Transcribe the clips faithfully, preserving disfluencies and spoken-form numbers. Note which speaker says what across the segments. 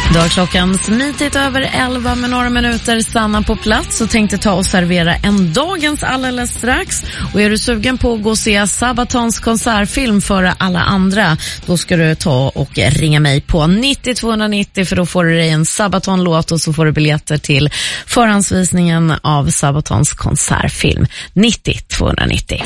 Speaker 1: Då har klockan smitit över elva med några minuter. Sanna på plats och tänkte ta och servera en dagens alldeles strax. Och är du sugen på att gå och se Sabatons konsertfilm före alla andra, då ska du ta och ringa mig på nittio tvåhundranittio, för då får du dig en Sabaton-låt och så får du biljetter till förhandsvisningen av Sabatons konsertfilm. nittio tvåhundranittio.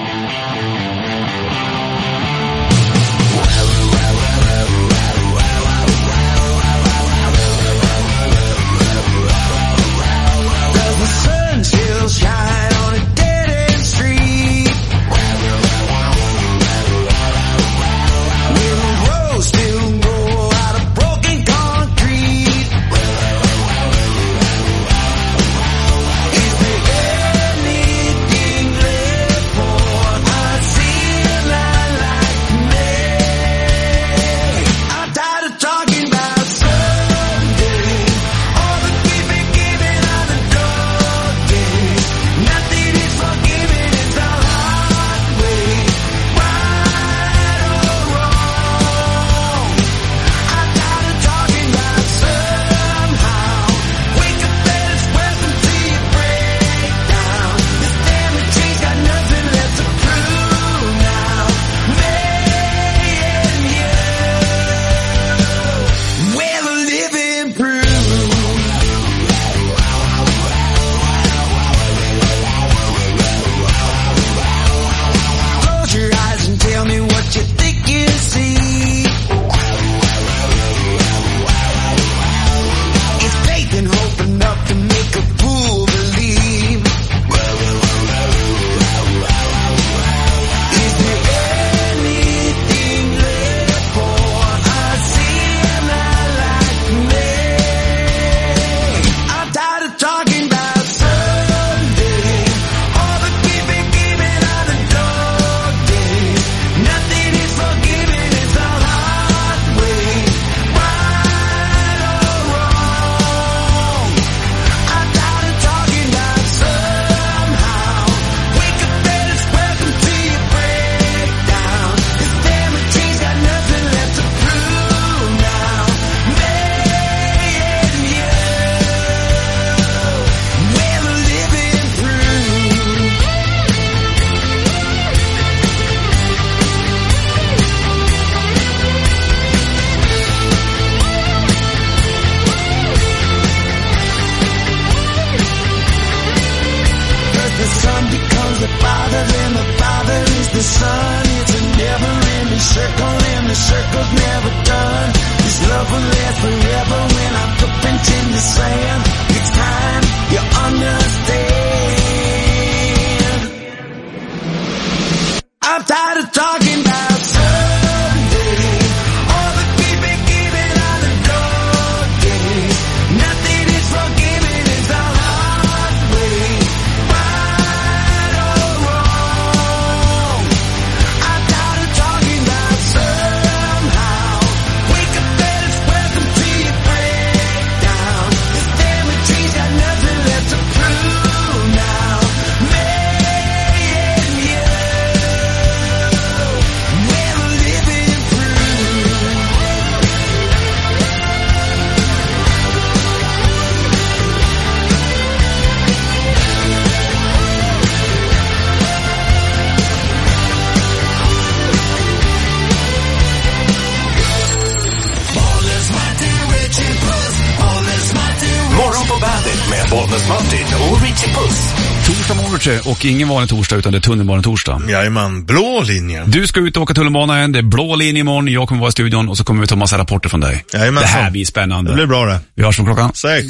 Speaker 2: Och ingen vanlig torsdag, utan det är tunnelbanetorsdag.
Speaker 3: Jajamän, blå linjen.
Speaker 2: Du ska ut och åka tunnelbana igen, det är blå linje imorgon. Jag kommer vara i studion och så kommer vi ta massa rapporter från dig.
Speaker 3: Jajamän,
Speaker 2: det här blir spännande.
Speaker 3: Det blir bra det.
Speaker 2: Vi hörs om klockan
Speaker 3: sex.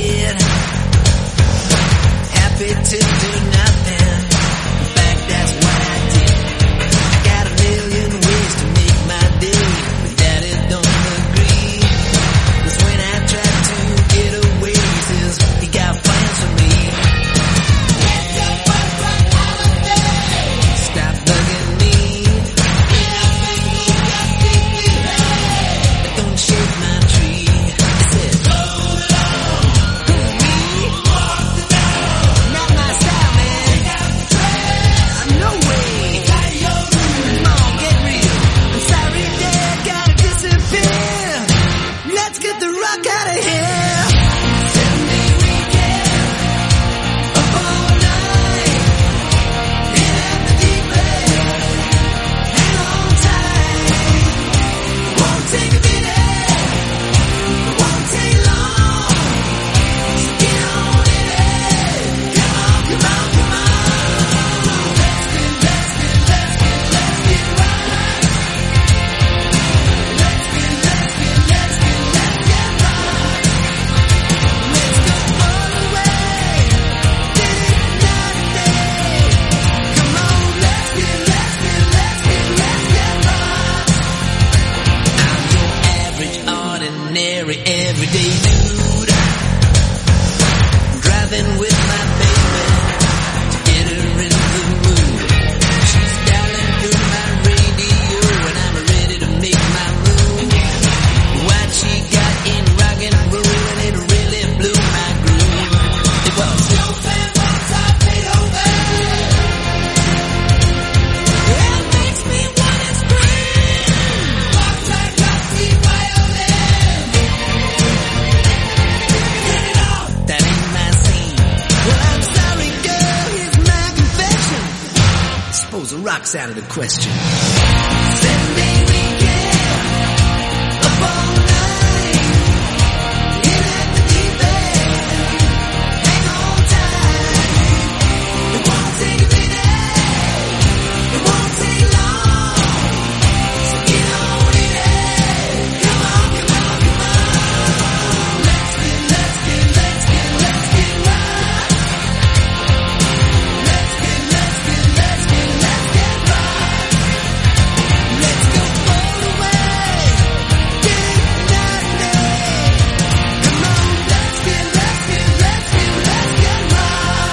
Speaker 4: To do nothing. In fact, that's why ordinary everyday dude, driving with my baby to get her in the mood. She's dialing through my radio and I'm ready to make my move. What she got in rock and roll and it really blew my groove. It was Chopin, Mozart, Beethoven. It makes me wanna scream. Walk like Rusty violin. Turn it off. That ain't my scene. Well, I'm sorry, girl. Here's my confession. Suppose the rock's out of the question. Sunday weekend, up all night, in at the deep end, hang on tight. It won't take a minute, it won't take long. So get on in it. Come on, come on, come on. Let's get, let's get, let's get, let's get right. Let's get, let's get, let's get, let's get right. Let's go all the way. Get night, night. Come on, let's get, let's get, let's get, let's get right.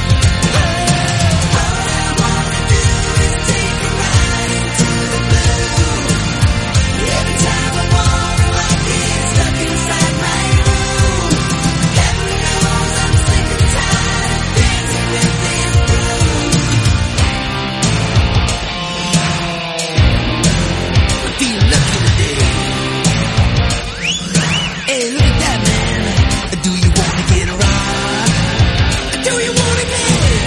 Speaker 4: All I wanna do is take a ride into the blue. Every time I wanna, I get stuck inside my room. Heaven knows I'm sick and tired of dancing with this groove. I feel lucky today. Hey, look at that, man. Do you wanna get right? Do you wanna get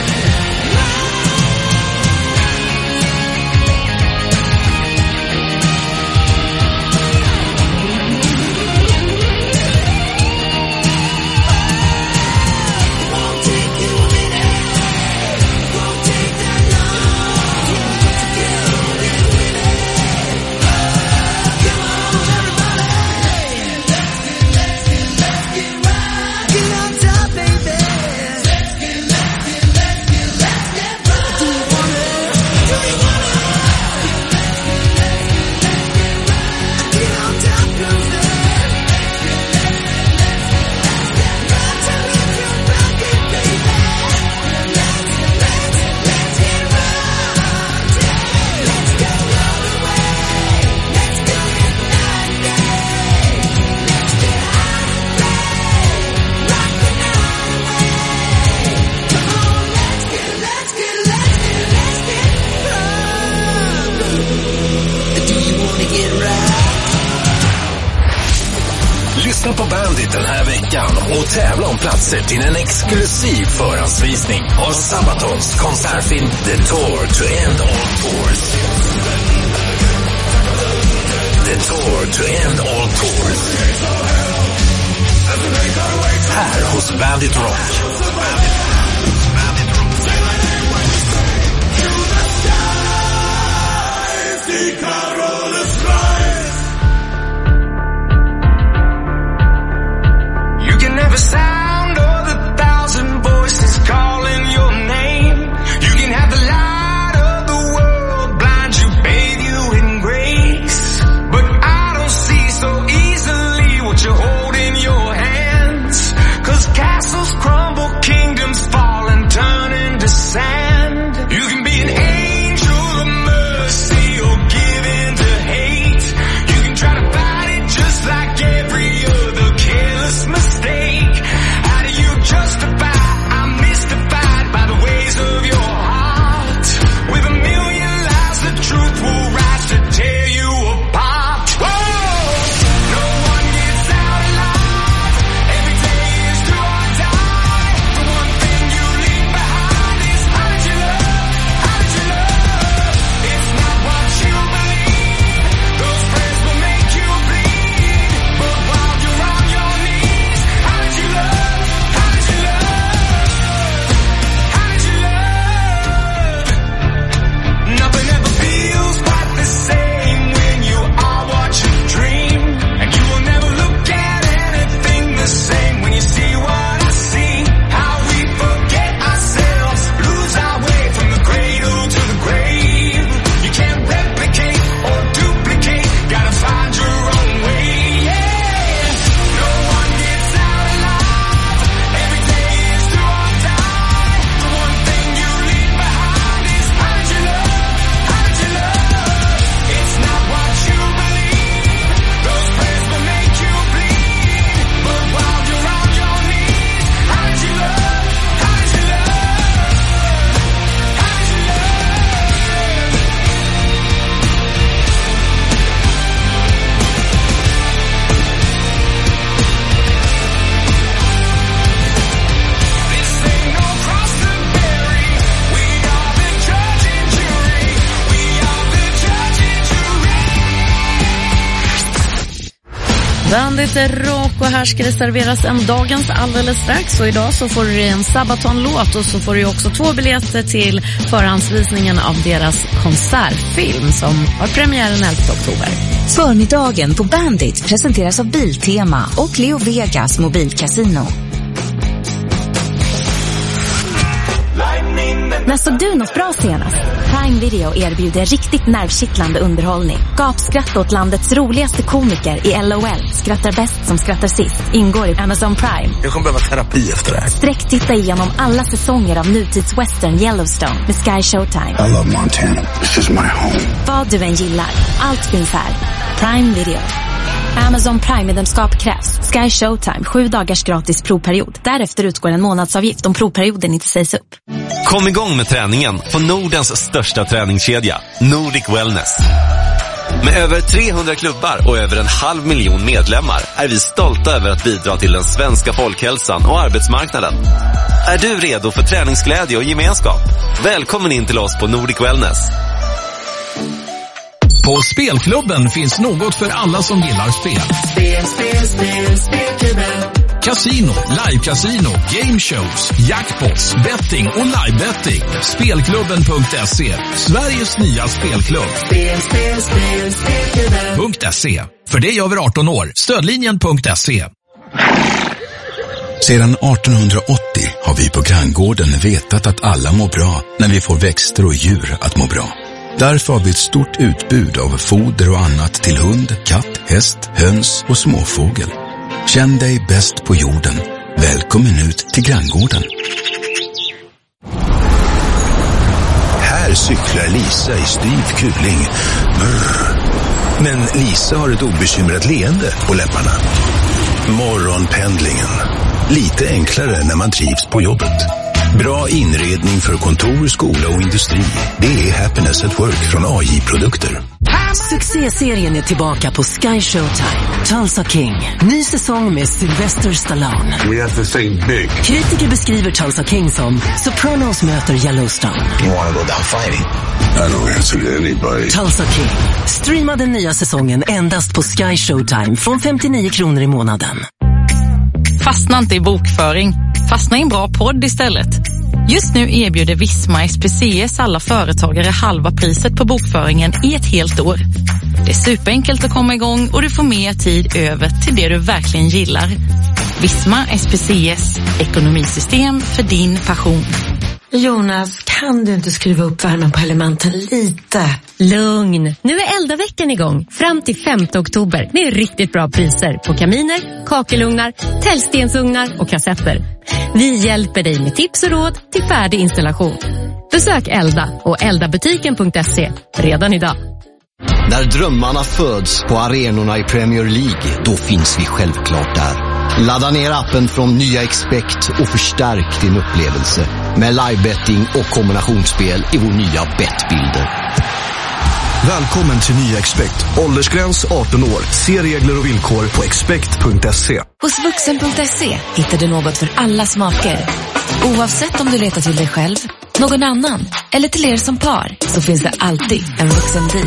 Speaker 4: It won't take you a minute. It won't take that long to get on in with it. Come on, everybody. Let's get, let's get, let's get right. Get on top, baby. Let's get, let's get, let's get, let's get right. Do you wanna? Do you wanna? Get on top, girls. Let's get, let's get, let's get, let's get right. Turn up your pocket, baby. Let's get, let's get, let's get right. Let's go all the way. Let's go get night, night. Let's get out and play. Rock the night away. Come on, let's get, let's get, let's get, let's get right. Do you wanna get right?
Speaker 5: Lyssna på Bandit den här veckan och tävla om platser till en exklusiv förhandsvisning av Sabatons konsertfilm The Tour to End All Tours. The Tour to End All Tours. Här hos Bandit Rock.
Speaker 6: You can never sound of the thousand voices calling your name. You can have the light of the world blind you, bathe you in grace. But I don't see so easily what you hold in your hands. 'Cause castles crumble, kingdoms fall and turn into sand. You can be an angel of mercy or giving
Speaker 1: Bandit är rock och här ska det serveras en dagens alldeles strax. Och idag så får du en Sabaton-låt och så får du också två biljetter till förhandsvisningen av deras konsertfilm som har premiär den elfte oktober.
Speaker 7: Förmiddagen på Bandit presenteras av Biltema och Leo Vegas mobilkasino.
Speaker 8: När såg du något bra senast? Prime Video erbjuder riktigt nervkittlande underhållning. Gapskratt åt landets roligaste komiker i L O L. Skrattar bäst som skrattar sist. Ingår i Amazon Prime.
Speaker 3: Jag kommer behöva terapi efter det här.
Speaker 8: Sträck titta igenom alla säsonger av nutidswestern Yellowstone med Sky Showtime.
Speaker 3: I love Montana. This is my home.
Speaker 8: Vad du än gillar. Allt finns här. Prime Video. Amazon Prime-medlemskap krävs. Sky Showtime. Sju dagars gratis provperiod. Därefter utgår en månadsavgift om provperioden inte sägs upp.
Speaker 9: Kom igång med träningen på Nordens största träningskedja, Nordic Wellness. Med över trehundra klubbar och över en halv miljon medlemmar är vi stolta över att bidra till den svenska folkhälsan och arbetsmarknaden. Är du redo för träningsglädje och gemenskap? Välkommen in till oss på Nordic Wellness.
Speaker 10: På Spelklubben finns något för alla som gillar spel.
Speaker 4: Spel, spel, spel, spelklubben.
Speaker 10: Casino, live-casino, game shows, jackpots, betting och live-betting. Spelklubben punkt se. Sveriges nya spelklubb.
Speaker 4: Spel, spel, spel, spelklubben.
Speaker 10: .se. För dig över arton år. Stödlinjen punkt se.
Speaker 11: Sedan artonhundraåttio har vi på Granngården vetat att alla mår bra när vi får växter och djur att må bra. Därför har vi ett stort utbud av foder och annat till hund, katt, häst, höns och småfågel. Känn dig bäst på jorden. Välkommen ut till Granngården.
Speaker 3: Här cyklar Lisa i styv kuling. Brr. Men Lisa har ett obekymrat leende på läpparna. Morgonpendlingen. Lite enklare när man trivs på jobbet. Bra inredning för kontor, skola och industri. Det är Happiness at Work från A J-produkter.
Speaker 12: Succéserien är tillbaka på Sky Showtime. Tulsa King. Ny säsong med Sylvester Stallone.
Speaker 3: We have to think big.
Speaker 12: Kritiker beskriver Tulsa King som Sopranos möter Yellowstone.
Speaker 3: You want to go down fighting? I don't answer to anybody.
Speaker 12: Tulsa King. Streama den nya säsongen endast på Sky Showtime från femtionio kronor i månaden.
Speaker 13: Fastna inte i bokföring. Fastna i en bra podd istället. Just nu erbjuder Visma S P C S alla företagare halva priset på bokföringen i ett helt år. Det är superenkelt att komma igång och du får mer tid över till det du verkligen gillar. Visma S P C S, ekonomisystem för din passion.
Speaker 14: Jonas, kan du inte skruva upp värmen på elementen lite?
Speaker 15: Lugn. Nu är Elda-veckan igång. Fram till femte oktober. Det är riktigt bra priser på kaminer, kakelugnar, tällstensugnar och kassetter. Vi hjälper dig med tips och råd till färdig installation. Besök Elda och eldabutiken punkt se redan idag.
Speaker 16: När drömmarna föds på arenorna i Premier League, då finns vi självklart där. Ladda ner appen från Nya Expect och förstärk din upplevelse med livebetting och kombinationsspel i vår nya bettbilder.
Speaker 17: Välkommen till Nya Expect. Åldersgräns arton år. Se regler och villkor på expect punkt se.
Speaker 7: Hos vuxen punkt se hittar du något för alla smaker. Oavsett om du letar till dig själv, någon annan eller till er som par, så finns det alltid en vuxen deal.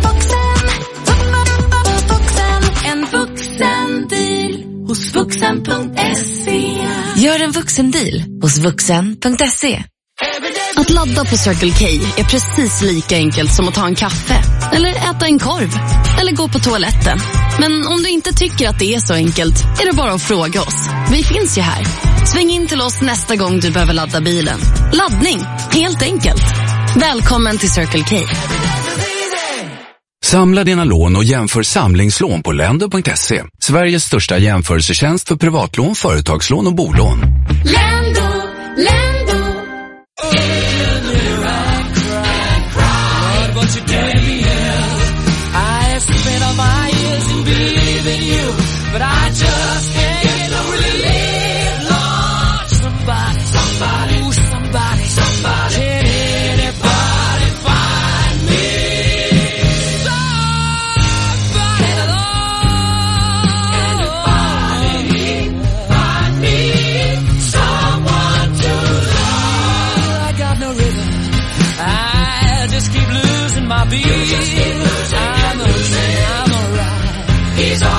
Speaker 4: En vuxen deal hos vuxen punkt se.
Speaker 7: Gör en vuxen deal hos vuxen punkt se.
Speaker 18: Att ladda på Circle K är precis lika enkelt som att ta en kaffe. Eller äta en korv. Eller gå på toaletten. Men om du inte tycker att det är så enkelt, är det bara att fråga oss. Vi finns ju här. Sväng in till oss nästa gång du behöver ladda bilen. Laddning, helt enkelt. Välkommen till Circle K.
Speaker 19: Samla dina lån och jämför samlingslån på lendo punkt se. Sveriges största jämförelsetjänst för privatlån, företagslån och bolån.
Speaker 4: Lendo, Lendo.
Speaker 6: I spent all my years in believing you, but I just can't get no relief. Lord, somebody, somebody, ooh, somebody, somebody, can anybody find me? Somebody, Lord, anybody find me? Someone to love.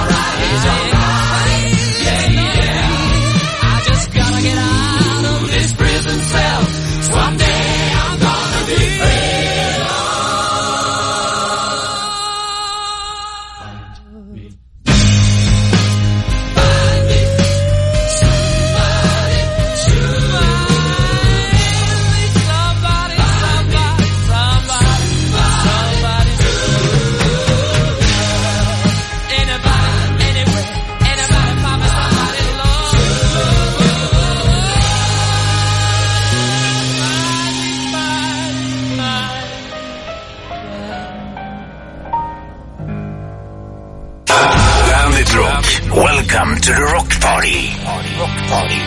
Speaker 4: alright, it's alright. Yeah, yeah. I just gotta get out of this prison cell. Someday I'm gonna be free.
Speaker 5: Welcome to the Rock Party. Rock Party.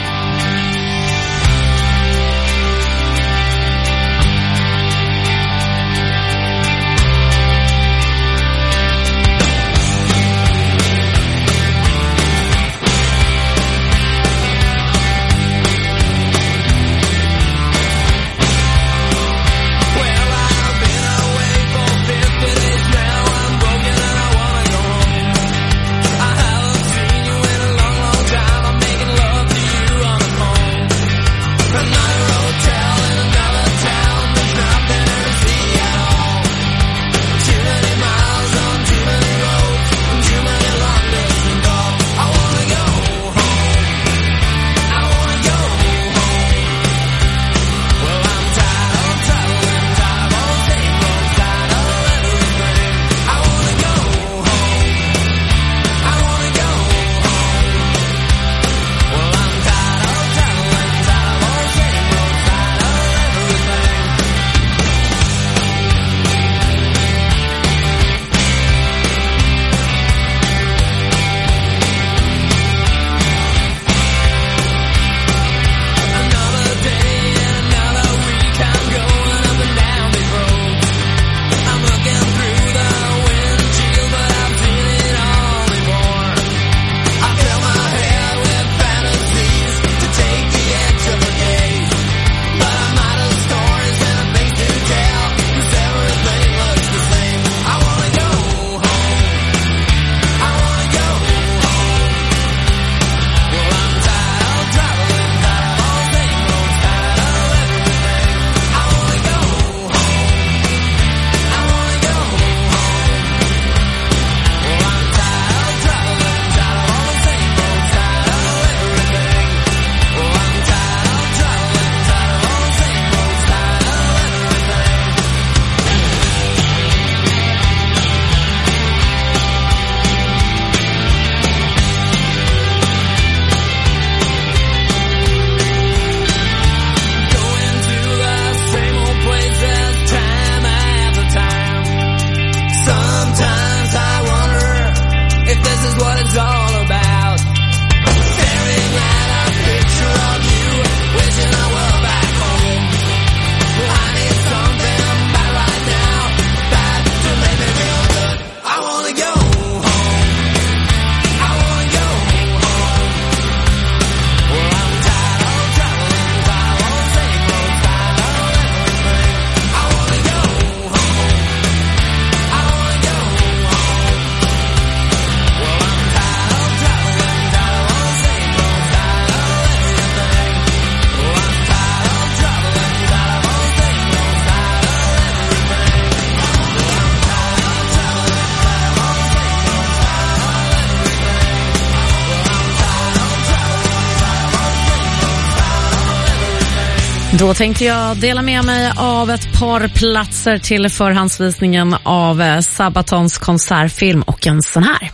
Speaker 1: Då tänkte jag dela med mig av ett par platser till förhandsvisningen av Sabatons konsertfilm och en sån här.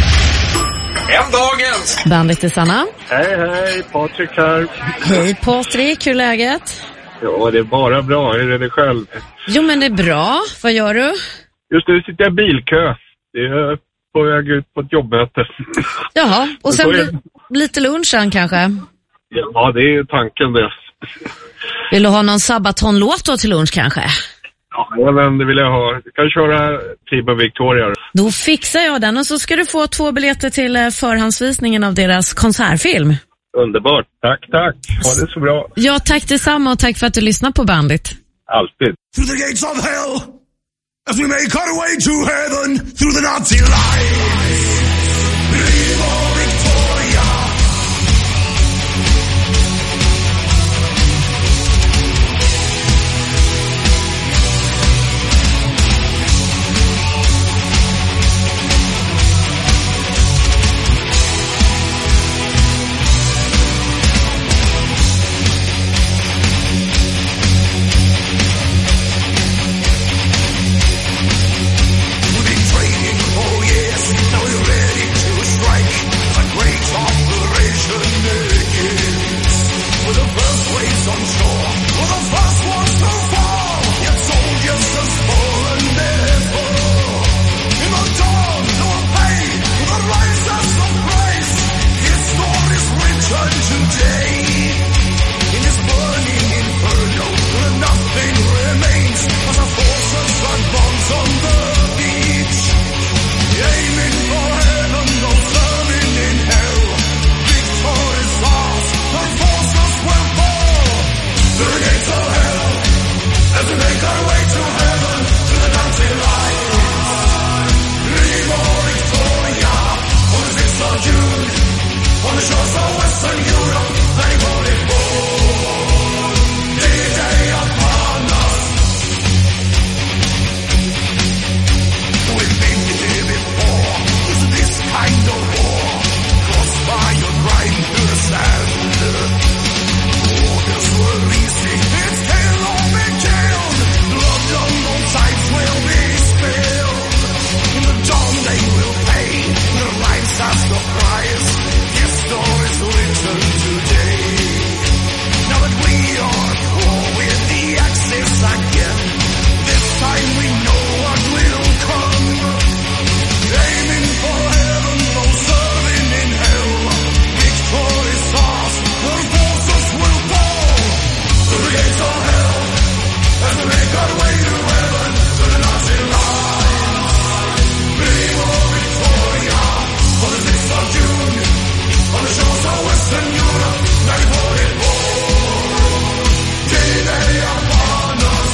Speaker 20: En dagens!
Speaker 1: Bandit i Sanna.
Speaker 20: Hej, hej, Patrik här.
Speaker 1: Hej Patrik, hur är läget?
Speaker 20: Ja, det är bara bra. Hur är det själv?
Speaker 1: Jo, men det är bra. Vad gör du?
Speaker 20: Just nu sitter jag i bilkö. Det är på väg ut på ett jobbmöte.
Speaker 1: Jaha, och sen blir lite lunchen kanske?
Speaker 20: Ja, det är tanken det.
Speaker 1: Vill du ha någon Sabaton-låt då till lunch kanske?
Speaker 20: Ja, men det vill jag ha. Du kan köra Tiba Victoria.
Speaker 1: Då fixar jag den och så ska du få två biljetter till förhandsvisningen av deras konsertfilm.
Speaker 20: Underbart. Tack, tack. Ha det så bra.
Speaker 1: Ja, tack detsamma och tack för att du lyssnar på Bandit.
Speaker 20: Alltid.
Speaker 6: Through the gates of hell, as we make our way to heaven, through the Nazi lines. Western Europe, ninety-four. D-Day upon us. We've been here before. Was this kind of war? Crossfire right through the sand. Orders were easy. It's kill or be killed. Blood on both sides will be spilled. In the dawn they will pay their lives as the price. History's written today. Now that we are war with the Axis again, this time we know what will come. Aiming for heaven, no serving in hell. Victory's ours, the forces will fall. Through the gates of hell, as we make our way to heaven, to the Nazi lines. Viva Victoria, on the sixth of June, on the shores of Western Europe, nineteen forty-four. D-Day upon us.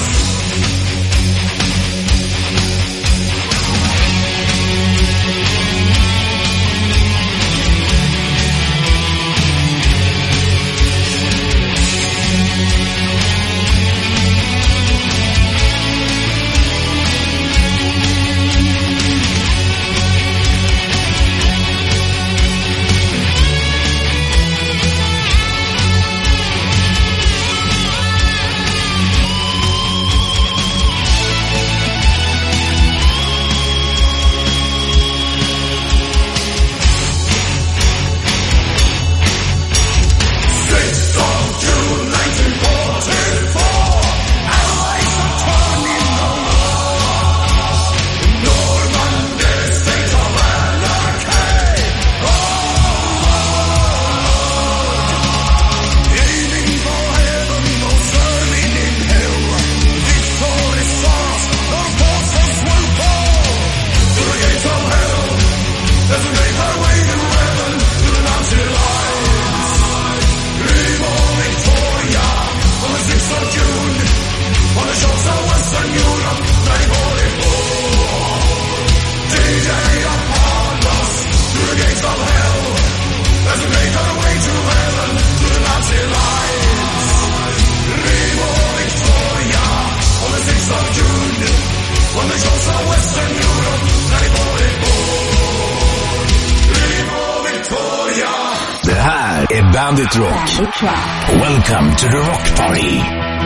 Speaker 6: sixth of June, nineteen forty-four. Allies are turning the war. Normandy, state of anarchy. Aiming for heaven, no serving in hell. Victory's ours, the forces will fall. Through the gates of hell, as we make our way to heaven, to the Nazi lines. Viva Victoria, on the sixth of June, on the shores of Western Europe, nineteen forty-four. D-Day upon us, through the gates of hell, as we make our way to heaven, to the Nazi lines. Viva Victoria, on the sixth of June, on the shores of Western Europe, nineteen forty-four. Viva Victoria.
Speaker 5: Det här är Bandit Rock. Welcome to the Rock Party.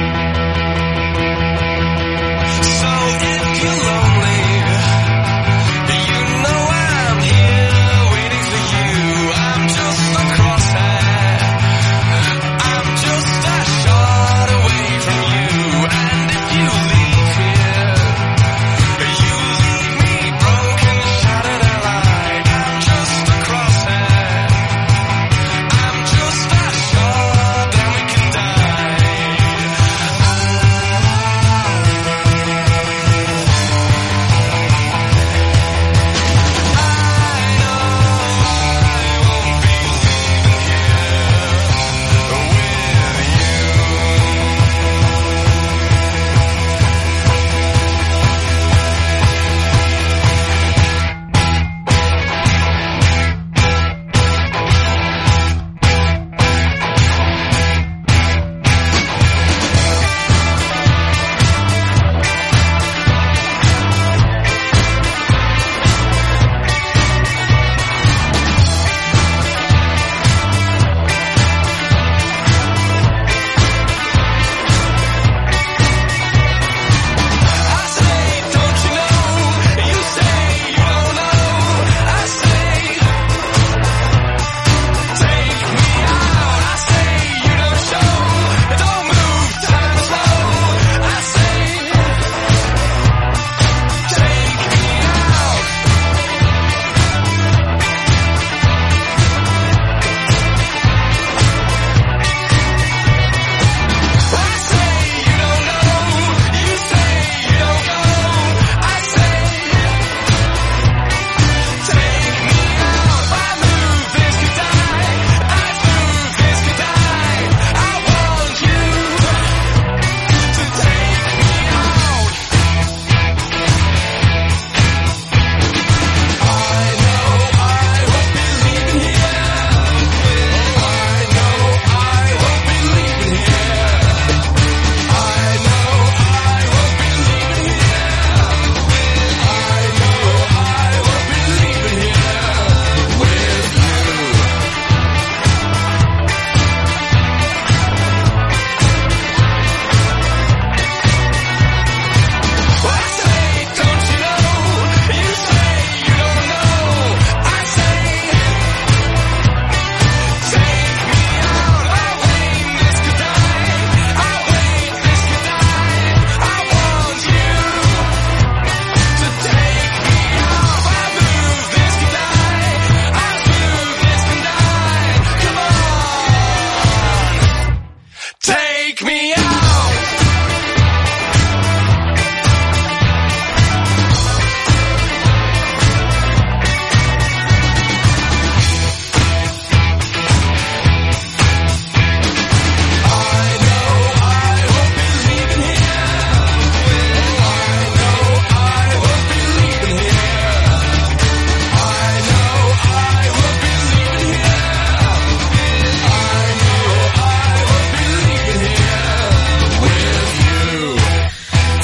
Speaker 6: So if you're lonely, you know I'm here waiting for you. I'm just a crosshair. I'm just a shot away from you. And if you leave here, you leave me broken, shattered, alive. I'm just a crosshair. I'm just a shot, then we can die.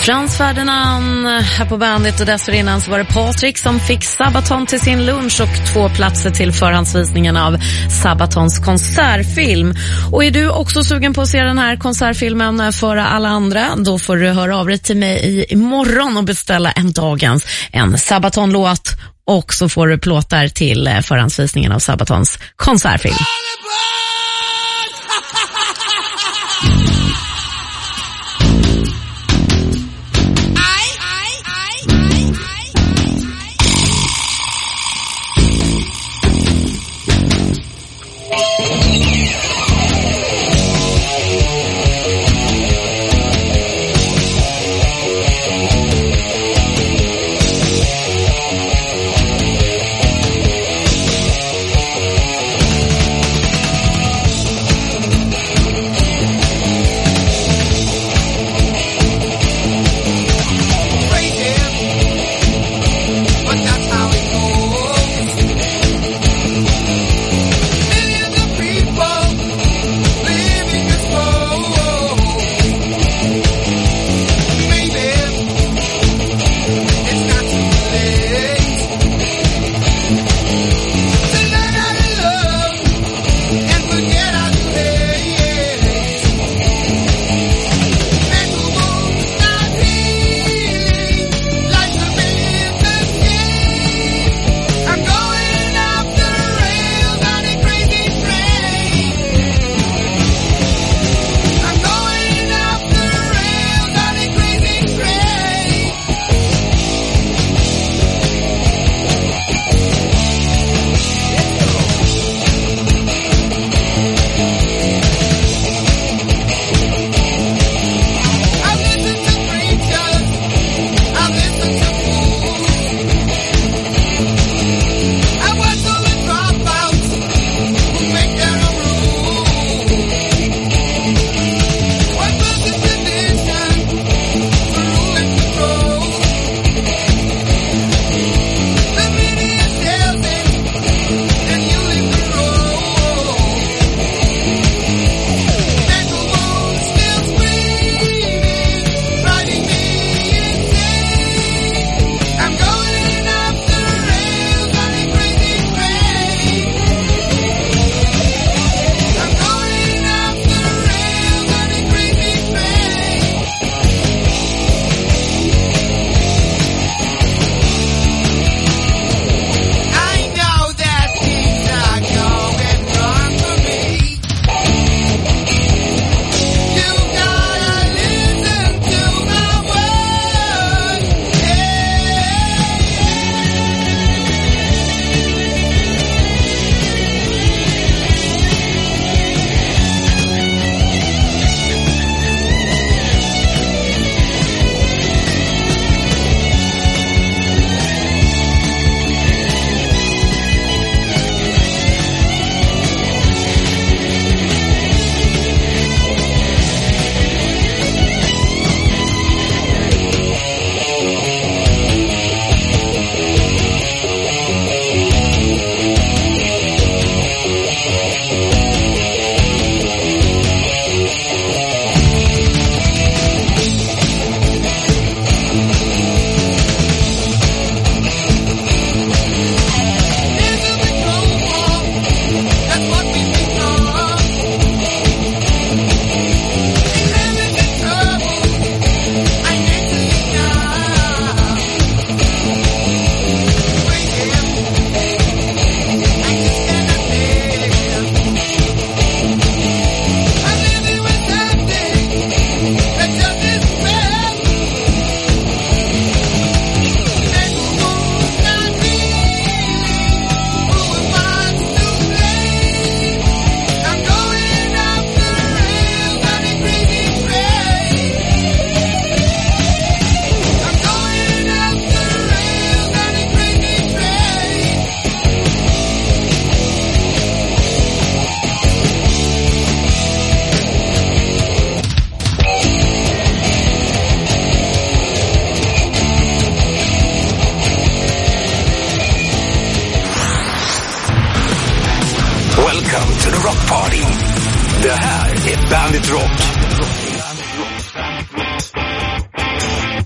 Speaker 1: Frans Ferdinand här på bandet, och dessförinnan så var det Patrik som fick Sabaton till sin lunch och två platser till förhandsvisningen av Sabatons konsertfilm. Och är du också sugen på att se den här konsertfilmen före alla andra, då får du höra av dig till mig imorgon och beställa en dagens, en Sabaton-låt, och så får du plåtar till förhandsvisningen av Sabatons konsertfilm.
Speaker 5: Welcome to the Rock Party. Det här är Bandit Rock.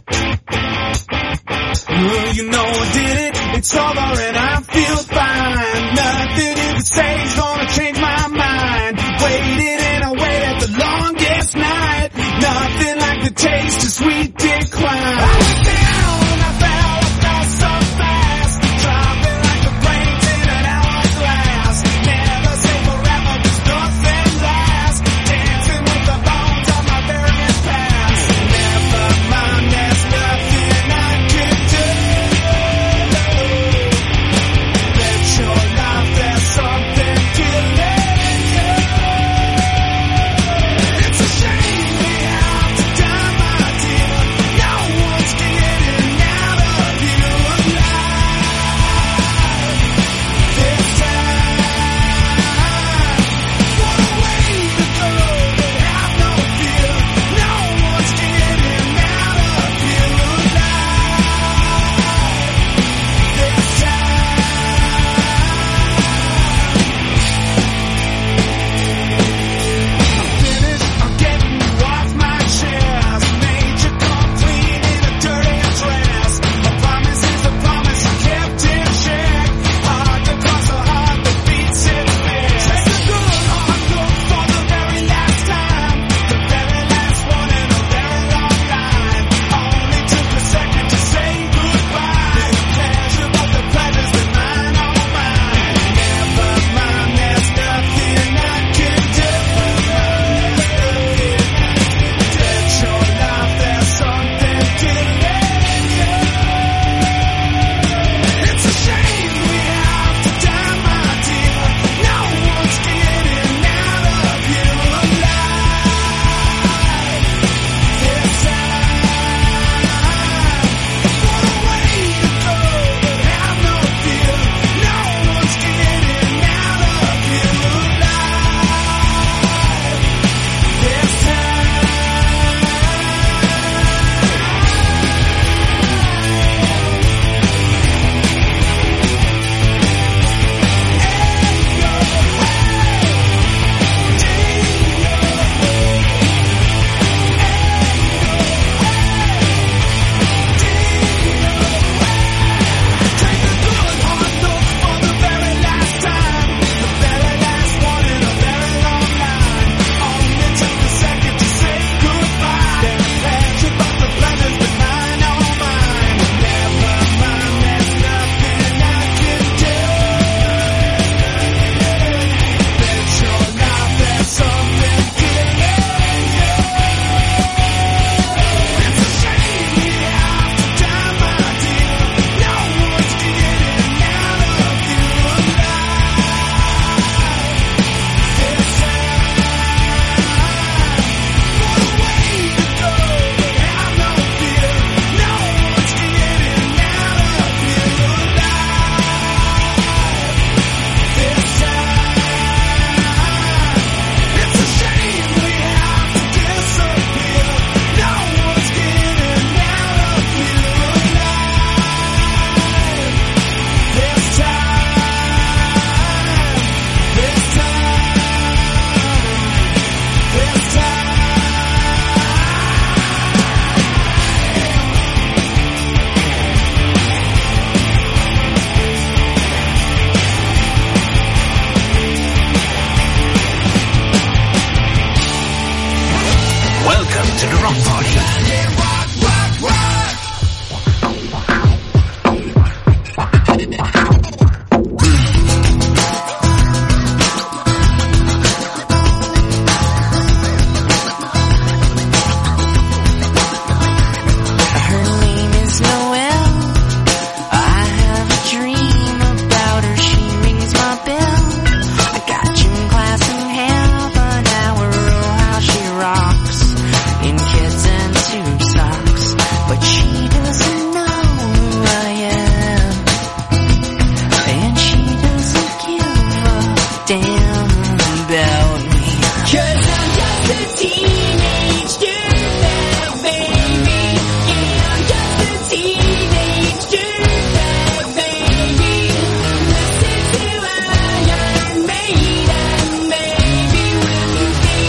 Speaker 6: Well, you know I did it, it's over and I feel fine. Nothing you can say is gonna change my mind. Waited and I waited the longest night. Nothing like the taste of sweet decline. I went down, I fell, I fell so fast. Dropping like the brains in an hourglass. Never say forever, cause nothing lasts. Dancing with the bones of my various past. Never mind, there's nothing I can do. Bet your life there's something killing you. It's a shame we have to die, my dear. No one's getting out of you alive this time. What a way to go, but have no fear. No one's getting out of you alive this time. Finished, I'm getting you off my chest. Made you come clean in a dirty dress. A promise is a promise, you kept in check. Hard to cross a heart that beats its best. Take a good hard look for the very last time. The very last one in a very long line. Only took a second to say goodbye. Pleasure, but the pleasure's been mine, all mine. Never mind, there's nothing I can do. Dead your life, there's something killing you. It's a shame we have to die, my dear. No one's getting out of you alive this time. What a way to go, but have no fear. No one's getting out of you alive this time. Take a good hard look for the very last time. The very last one in a very long line. Only took a second to say goodbye. Pleasure, but the pleasure's been mine, all mine. Never mind, there's nothing I can do. Bet your life there's something killing you. It's a shame we have to die, my dear. No one's getting out of you alive this time. What a way to go, but have no fear. No one's getting out of you alive this time. It's a shame we have to disappear. No one's getting out of you alive this time. This time. This time.
Speaker 5: Welcome to the Rock Party.
Speaker 4: Her name is Noelle. I have a dream about her. She rings my bell. I got gym class in half an hour. Oh, how she rocks in kids and tube socks. But she doesn't know who I am, and she doesn't give a damn about me. 'Cause I'm just a teenage dirtbag baby. Yeah, I'm just a teenage dirtbag baby. Listen to Iron Maiden, baby, with me.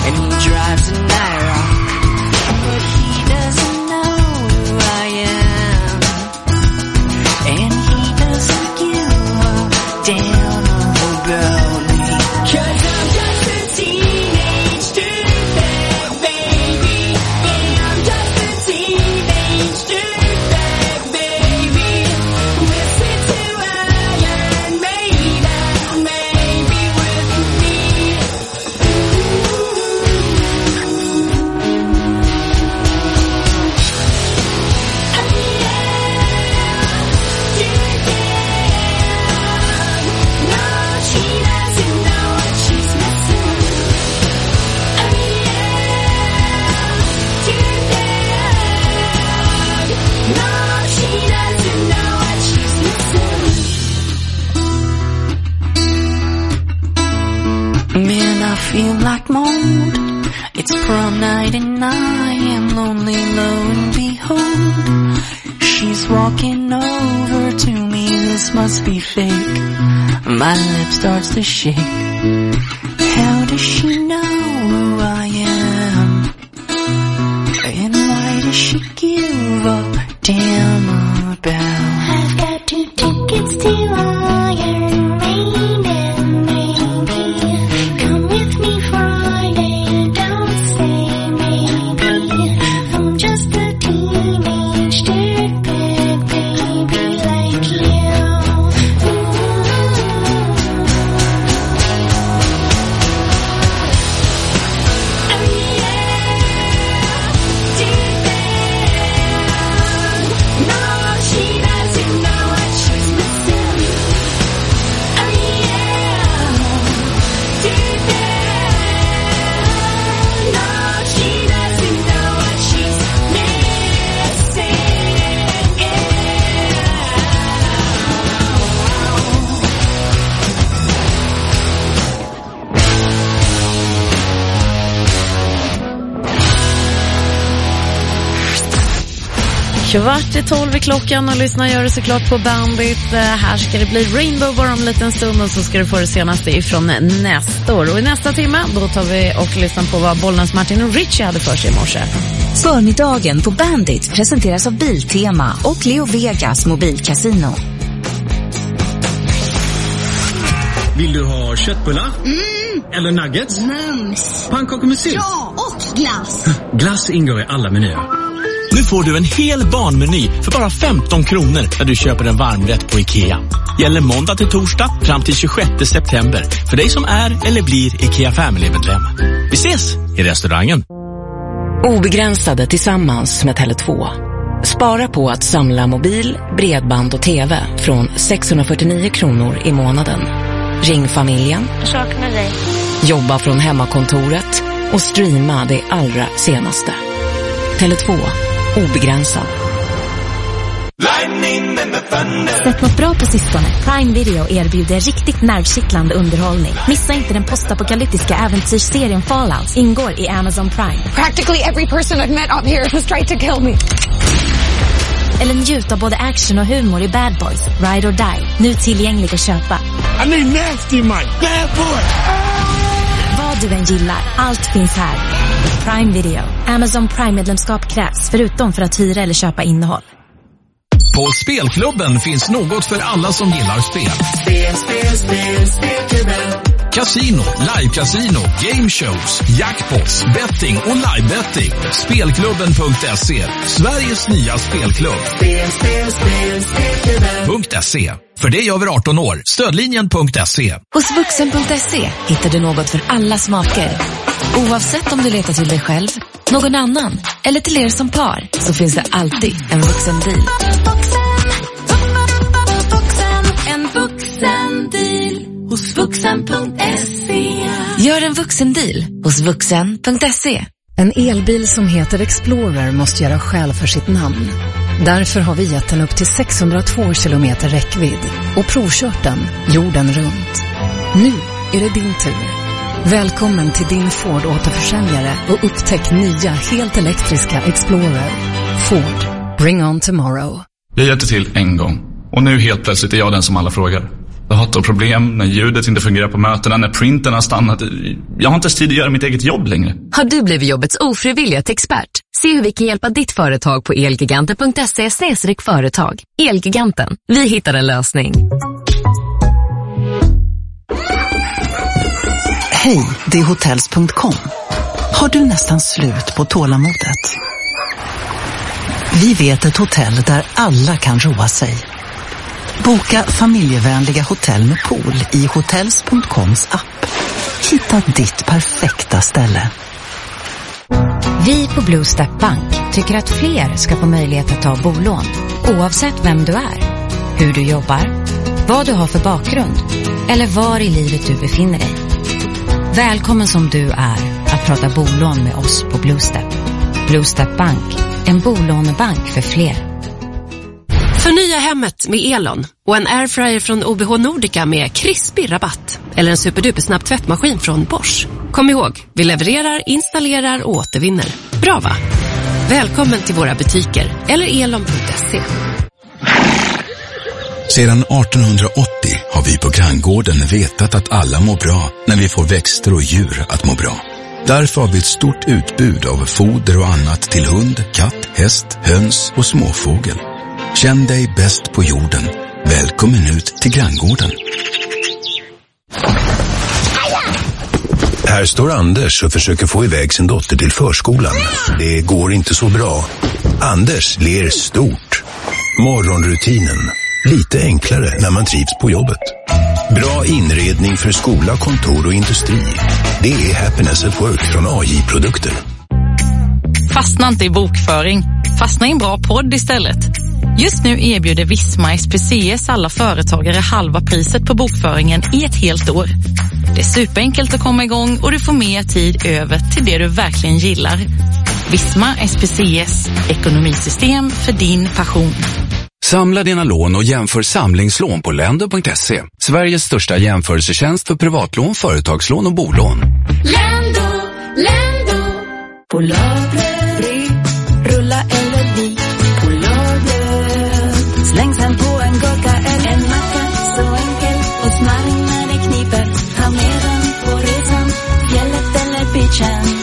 Speaker 4: and he drives a Naira, but he doesn't know who I am, and he doesn't give a damn about me, 'cause I'm just a teenage dirtbag baby, yeah, I'm just a teenage dirtbag baby, with six to iron maiden, maybe with me. Man, I feel like mold. It's prom night and I am lonely, lo and behold, she's walking over to me. This must be fake. My lip starts to shake. How does she know who I am? And why does she give a damn about? I've got two tickets to Iron Maiden, maybe. Come with me Friday, don't say maybe. I'm just a teenage dirtbag baby like you.
Speaker 1: Kvart i tolv i klockan och lyssna gör det såklart på Bandit. Uh, här ska det bli Rainbow bara om en liten stund och så ska du få det senaste ifrån nästa år. Och i nästa timme då tar vi och lyssnar på vad Bollnäs Martin och Richie hade för sig i morse.
Speaker 7: Förmiddagen på Bandit presenteras av Biltema och Leo Vegas mobilkasino.
Speaker 21: Vill du ha köttbullar?
Speaker 22: Mm.
Speaker 21: Eller nuggets?
Speaker 22: Mums.
Speaker 21: Pannkakor med sylt?
Speaker 22: Ja, och glass.
Speaker 21: Glass ingår i alla menyer. Nu får du en hel barnmeny för bara femton kronor när du köper en varmrätt på IKEA. Gäller måndag till torsdag fram till tjugosjätte september för dig som är eller blir IKEA Family-medlem. Vi ses i restaurangen.
Speaker 23: Obegränsade tillsammans med Tele två. Spara på att samla mobil, bredband och tv från sexhundrafyrtionio kronor i månaden. Ring familjen.
Speaker 22: Jag saknar dig.
Speaker 23: Jobba från hemmakontoret och streama det allra senaste. Tele två. Obegränsad.
Speaker 8: Sett något bra på sistone. Prime Video erbjuder riktigt nervkittlande underhållning. Missa inte den postapokalyptiska äventyrsserien Fallout. Ingår i Amazon Prime.
Speaker 22: Practically every person I've met up here has tried to kill me.
Speaker 8: Eller njut av både action och humor i Bad Boys, Ride or Die. Nu tillgängligt att köpa.
Speaker 21: I need nasty Mike, bad boy.
Speaker 8: Vad du än gillar, allt finns här. Prime Video. Amazon Prime-medlemskap krävs förutom för att hyra eller köpa innehåll.
Speaker 10: På Spelklubben finns något för alla som gillar spel.
Speaker 4: Spel, spel, spel, spelklubben.
Speaker 10: Casino, live-casino, game shows, jackpots, betting och live-betting. Spelklubben punkt se. Sveriges nya spelklubb.
Speaker 4: Spel, spel, spel, spelklubben.
Speaker 10: .se. För det är över arton år. Stödlinjen punkt se.
Speaker 7: Hos vuxen punkt se hittar du något för alla smaker. Oavsett om du letar till dig själv, någon annan eller till er som par, så finns det alltid en vuxen deal.
Speaker 8: En vuxen deal hos vuxen punkt se.
Speaker 7: Gör en vuxen deal hos vuxen punkt se.
Speaker 24: En elbil som heter Explorer måste göra skäl för sitt namn. Därför har vi gett den upp till sexhundratvå kilometer räckvidd och provkört den jorden runt. Nu är det din tur. Välkommen till din Ford återförsäljare och upptäck nya helt elektriska Explorer. Ford. Bring on tomorrow.
Speaker 25: Jag hjälpte till en gång och nu helt plötsligt är jag den som alla frågar.
Speaker 2: Jag hatar problem när ljudet inte fungerar på mötena, när printen har stannat. Jag har inte ens tid att göra mitt eget jobb längre.
Speaker 3: Har du blivit jobbets ofrivilliga expert? Se hur vi kan hjälpa ditt företag på elgiganten punkt se slash företag. Elgiganten, vi hittar en lösning.
Speaker 9: Hej, det är hotels punkt com. Har du nästan slut på tålamodet? Vi vet ett hotell där alla kan roa sig. Boka familjevänliga hotell med pool i hotels punkt coms app. Hitta ditt perfekta ställe.
Speaker 11: Vi på Blue Step Bank tycker att fler ska få möjlighet att ta bolån, oavsett vem du är, hur du jobbar, vad du har för bakgrund eller var i livet du befinner dig. Välkommen som du är att prata bolån med oss på Blue Step. Blue Step Bank, en bolånebank för fler.
Speaker 25: Förnya hemmet med Elon och en airfryer från O B H Nordica med krispig rabatt. Eller en superduper snabb tvättmaskin från Bosch. Kom ihåg, vi levererar, installerar och återvinner. Bra va? Välkommen till våra butiker eller elon punkt se.
Speaker 26: Sedan artonhundraåttio har vi på Granngården vetat att alla mår bra när vi får växter och djur att må bra. Därför har vi ett stort utbud av foder och annat till hund, katt, häst, höns och småfågel. Känn dig bäst på jorden. Välkommen ut till Granngården.
Speaker 5: Här står Anders och försöker få iväg sin dotter till förskolan. Det går inte så bra. Anders ler stort. Morgonrutinen. Lite enklare när man trivs på jobbet. Bra inredning för skola, kontor och industri. Det är Happiness at Work från A J-produkter.
Speaker 13: Fastna inte i bokföring. Fastna i en bra podd istället. Just nu erbjuder Visma S P C S alla företagare halva priset på bokföringen i ett helt år. Det är superenkelt att komma igång och du får mer tid över till det du verkligen gillar. Visma S P C S, ekonomisystem för din passion.
Speaker 19: Samla dina lån och jämför samlingslån på lendo punkt se. Sveriges största jämförelsetjänst för privatlån, företagslån och bolån.
Speaker 4: Lendo, Lendo. Polarbröd, rulla eller vit. Polarbröd, släng sen på en gurka eller en macka. Så enkel och smarrig när det kniper. Ta med den på resan, fjället eller beachen.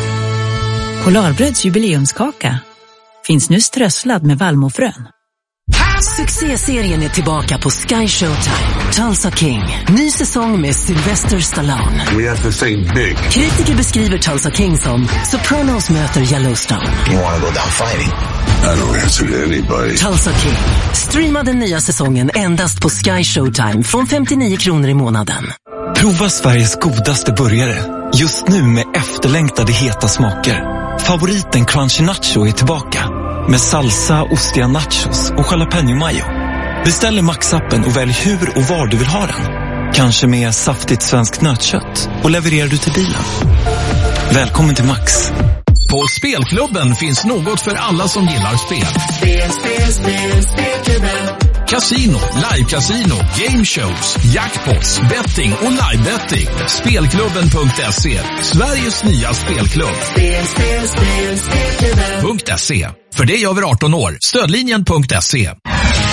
Speaker 27: Polarbröds jubileumskaka finns nu strösslad med vallmofrön.
Speaker 12: Succéserien är tillbaka på Sky Showtime. Tulsa King. Ny säsong med Sylvester Stallone.
Speaker 28: We have to think big.
Speaker 12: Kritiker beskriver Tulsa King som Sopranos möter Yellowstone.
Speaker 28: You want to go down fighting? I don't answer to anybody.
Speaker 12: Tulsa King. Streama den nya säsongen endast på Sky Showtime från femtionio kronor i månaden.
Speaker 29: Prova Sveriges godaste burgare. Just nu med efterlängtade heta smaker. Favoriten Crunchy Nacho är tillbaka. Med salsa, ostiga nachos och jalapeno mayo. Beställ i Max-appen och välj hur och var du vill ha den. Kanske med saftigt svenskt nötkött och levererar du till bilen. Välkommen till Max.
Speaker 10: På Spelklubben finns något för alla som gillar spel.
Speaker 4: Spel, spel, spel, spelklubben.
Speaker 10: Casino, live-casino, game shows, jackpots, betting och live-betting. Spelklubben punkt se. Sveriges nya spelklubb.
Speaker 4: Spel, spel, spel, spelklubben.
Speaker 10: .se. För dig över arton år. Stödlinjen punkt se.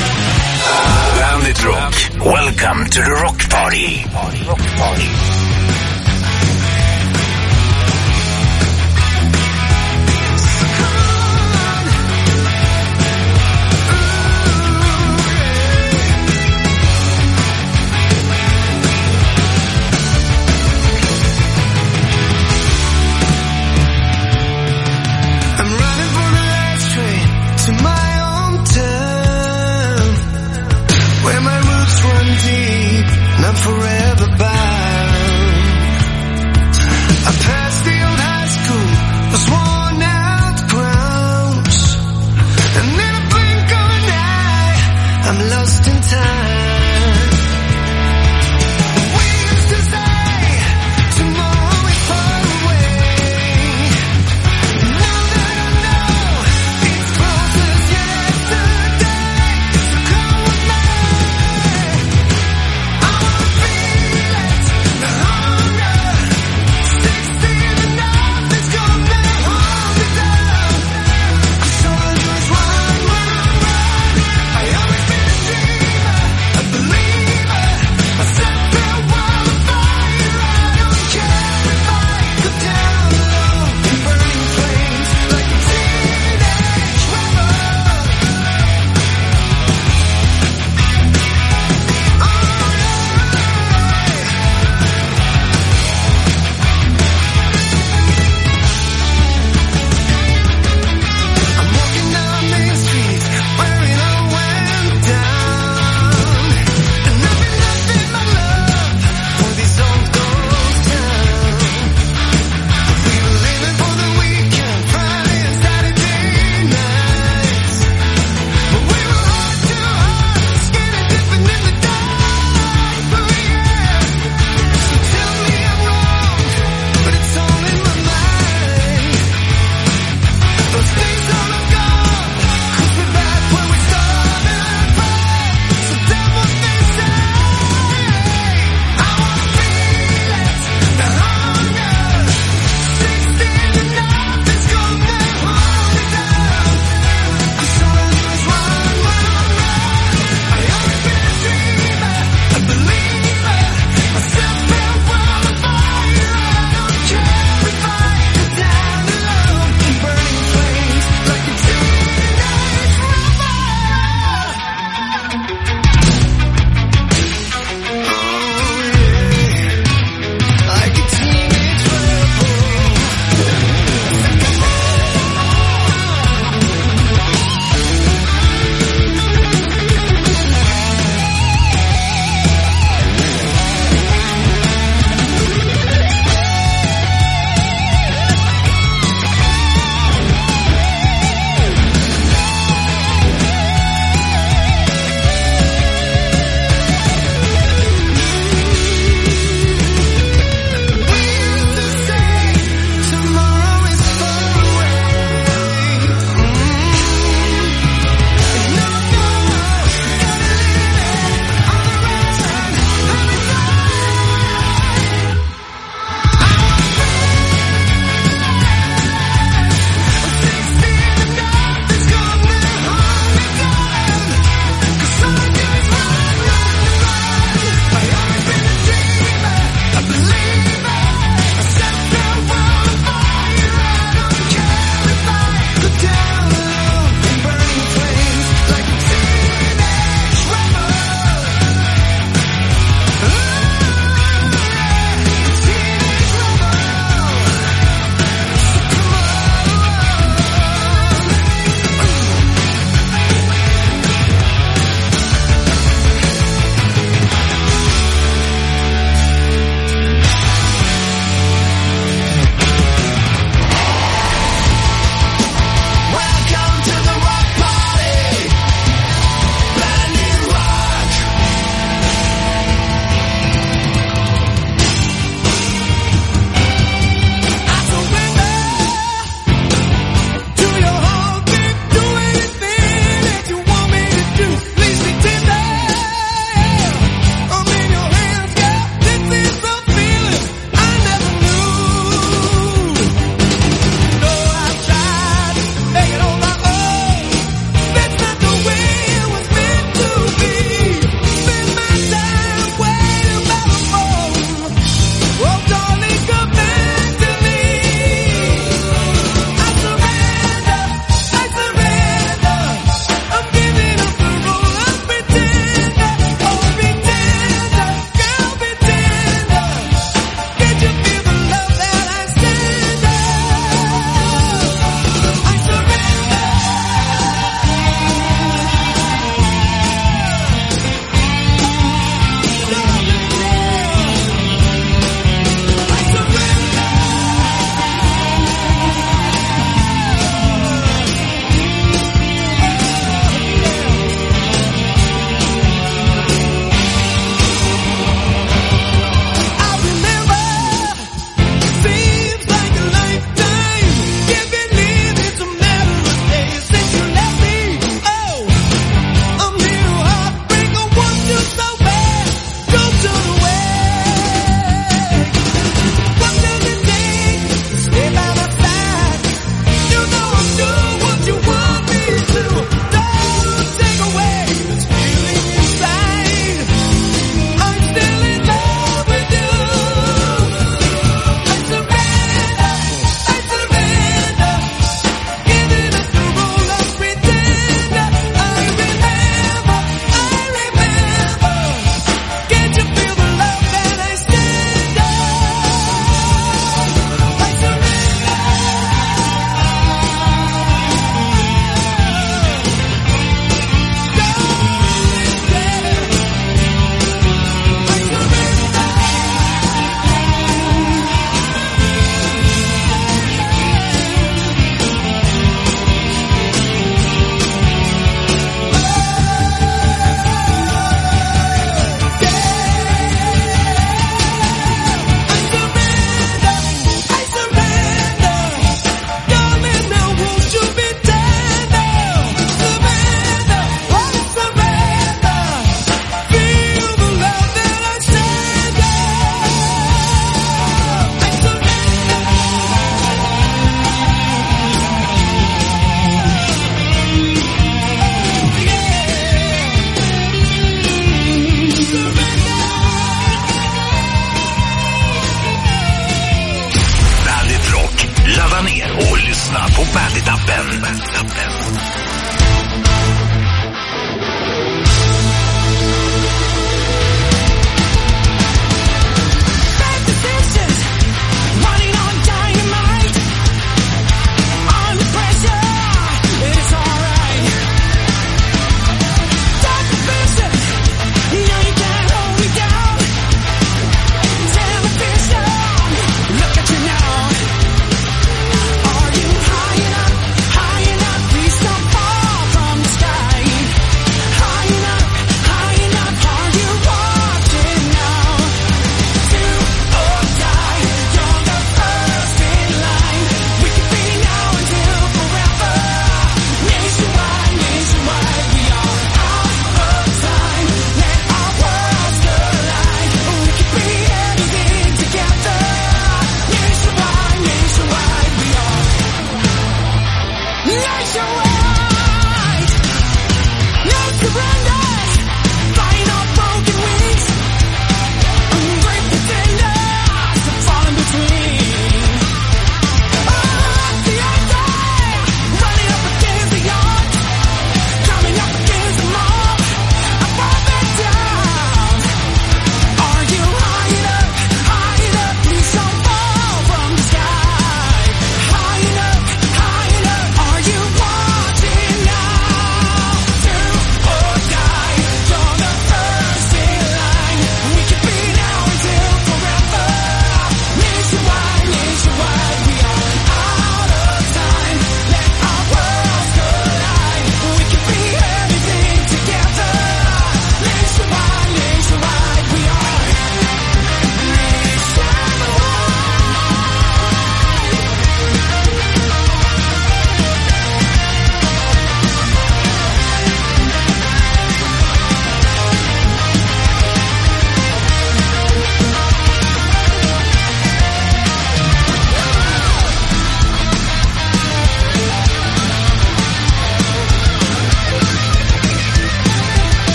Speaker 5: Bandit Rock. Welcome to the Rock Party. Rock Party.